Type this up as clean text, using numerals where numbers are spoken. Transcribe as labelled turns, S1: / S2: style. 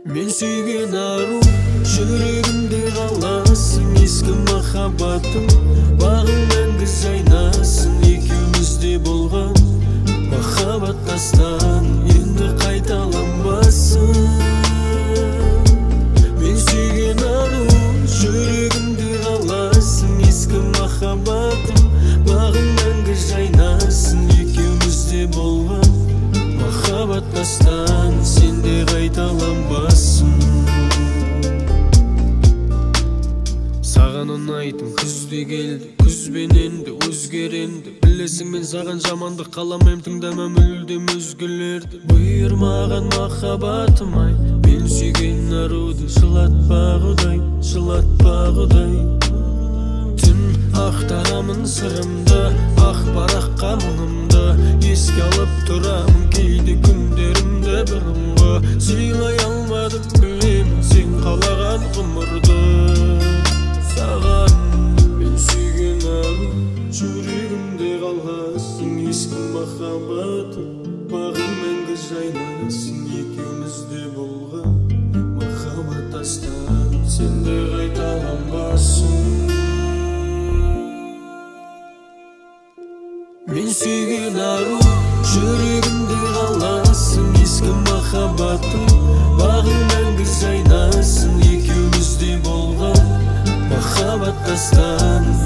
S1: Мен сүйген ару, жүрегімде қаласың, ескі махаббатым, бағың мәңгі жайнасын. Екеумізде болған махаббат дастан енді қайталанбасын. Мен сүйген ару, жүрегімде қаласың, ескі махаббатым, бағың мәңгі жайнасын. Екеумізде болған махаббат дастан сенде қайталанбасын. Саған ұнайтын күзде келді, күзбен енді өзгеренді. Білесің, мен саған жамандық қаламайм, тыңдама мүлдем өзгелерді. Бұйырмаған махаббатым ай, мен сүйген аруды жылатпа құдай, жылатпа құдай. Түн ақтарамын сырымды, ақ параққа мұңымды, еске алып тұрамын кейде күндерімді бұрынғы. Сыйлай алмадым білемін сен қалаған ғұмырды. Саған мен сүйген ару, жүрегімде қаласың, ескі махаббатым, бағың мәңгі жайнасын. Екеумізде болған махаббат дастан сенде қайталанбасын. Мен сүйген ару, жүрегімде қаласың, ескі махаббатым, бағың мәңгі жайнасын. Екеумізде болған махаббат дастан